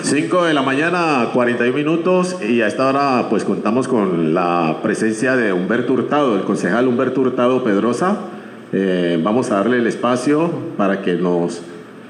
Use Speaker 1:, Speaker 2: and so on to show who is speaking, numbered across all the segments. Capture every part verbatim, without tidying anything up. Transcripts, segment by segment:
Speaker 1: cinco de la mañana, cuarenta y un minutos, y a esta hora pues contamos con la presencia de Humberto Hurtado, el concejal Humberto Hurtado Pedrosa. Eh, vamos a darle el espacio para que nos,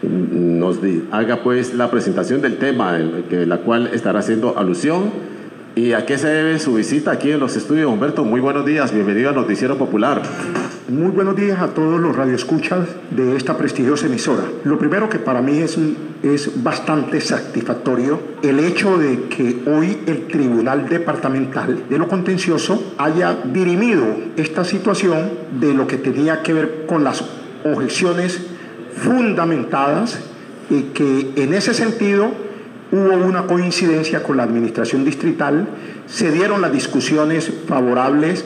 Speaker 1: nos haga pues la presentación del tema, el, que, la cual estará haciendo alusión. ¿Y a qué se debe su visita aquí en los estudios, Humberto? Muy buenos días, bienvenido a Noticiero Popular.
Speaker 2: Muy buenos días a todos los radioescuchas de esta prestigiosa emisora. Lo primero que para mí es, es bastante satisfactorio el hecho de que hoy el Tribunal Departamental de lo Contencioso haya dirimido esta situación de lo que tenía que ver con las objeciones fundamentadas y que en ese sentido hubo una coincidencia con la administración distrital, se dieron las discusiones favorables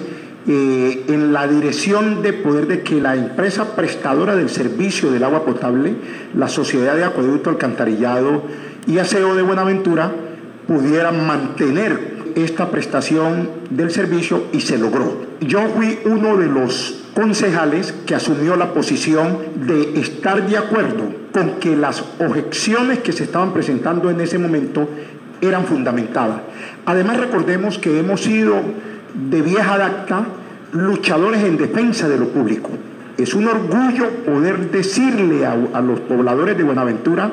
Speaker 2: eh, en la dirección de poder de que la empresa prestadora del servicio del agua potable, la Sociedad de Acueducto Alcantarillado y Aseo de Buenaventura, pudieran mantener esta prestación del servicio, y se logró. Yo fui uno de los concejales que asumió la posición de estar de acuerdo con que las objeciones que se estaban presentando en ese momento eran fundamentadas. Además, recordemos que hemos sido de vieja data luchadores en defensa de lo público. Es un orgullo poder decirle a, a los pobladores de Buenaventura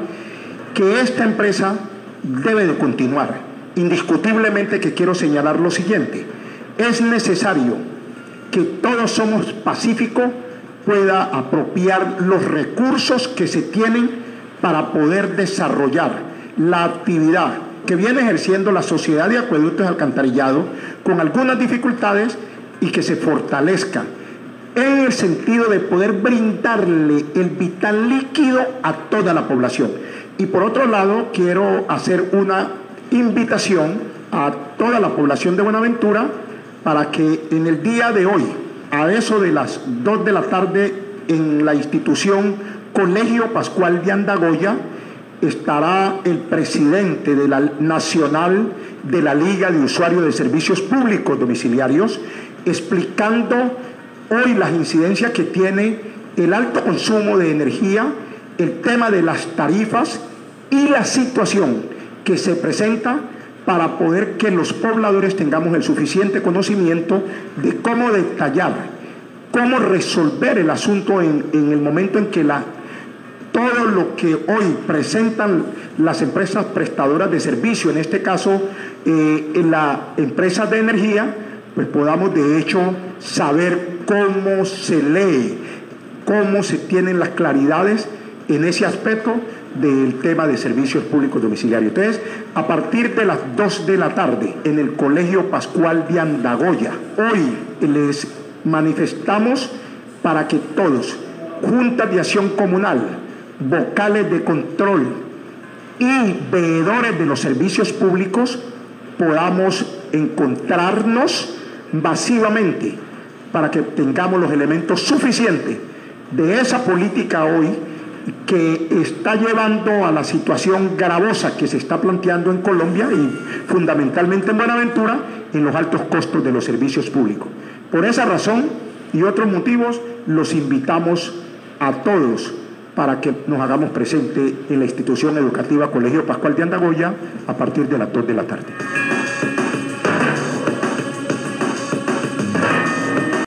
Speaker 2: que esta empresa debe de continuar. Indiscutiblemente que quiero señalar lo siguiente: es necesario que todos somos pacíficos pueda apropiar los recursos que se tienen para poder desarrollar la actividad que viene ejerciendo la Sociedad de Acueductos y Alcantarillado con algunas dificultades, y que se fortalezca en el sentido de poder brindarle el vital líquido a toda la población. Y por otro lado, quiero hacer una invitación a toda la población de Buenaventura para que en el día de hoy, a eso de las dos de la tarde, en la institución Colegio Pascual de Andagoya, estará el presidente de la Nacional de la Liga de Usuarios de Servicios Públicos Domiciliarios, explicando hoy las incidencias que tiene el alto consumo de energía, el tema de las tarifas y la situación que se presenta para poder que los pobladores tengamos el suficiente conocimiento de cómo detallar, cómo resolver el asunto en, en el momento en que la, todo lo que hoy presentan las empresas prestadoras de servicio, en este caso eh, en las empresas de energía, pues podamos de hecho saber cómo se lee, cómo se tienen las claridades en ese aspecto del tema de servicios públicos domiciliarios. Entonces, a partir de las dos de la tarde en el Colegio Pascual de Andagoya, hoy les manifestamos para que todos, juntas de acción comunal, vocales de control y veedores de los servicios públicos, podamos encontrarnos masivamente para que tengamos los elementos suficientes de esa política hoy que está llevando a la situación gravosa que se está planteando en Colombia y fundamentalmente en Buenaventura, en los altos costos de los servicios públicos. Por esa razón y otros motivos, los invitamos a todos para que nos hagamos presente en la institución educativa Colegio Pascual de Andagoya a partir de las dos de la tarde.